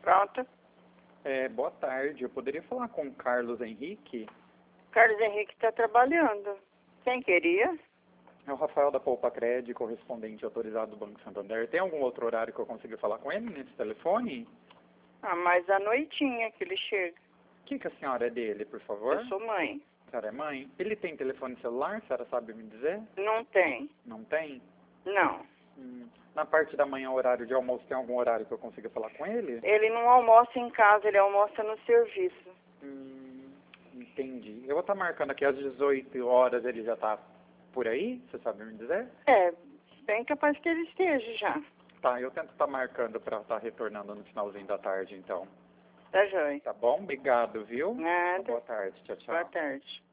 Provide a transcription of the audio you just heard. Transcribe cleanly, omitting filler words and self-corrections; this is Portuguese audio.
Pronto. Boa tarde. Eu poderia falar com o Carlos Henrique? Carlos Henrique está trabalhando. Quem queria? É o Rafael da Poupa Cred, correspondente autorizado do Banco Santander. Tem algum outro horário que eu consiga falar com ele nesse telefone? Ah, mas à noitinha que ele chega. O que a senhora é dele, por favor? Eu sou mãe. A senhora é mãe? Ele tem telefone celular, a senhora sabe me dizer? Não tem. Não tem? Não. Na parte da manhã, horário de almoço, tem algum horário que eu consiga falar com ele? Ele não almoça em casa, ele almoça no serviço. Entendi. Eu vou estar marcando aqui às 18 horas, ele já está por aí? Você sabe me dizer? Bem capaz que ele esteja já. Tá, eu tento estar marcando para estar retornando no finalzinho da tarde, então. Tá joia. Tá bom? Obrigado, viu? Nada. Boa tarde. Tchau, tchau. Boa tarde.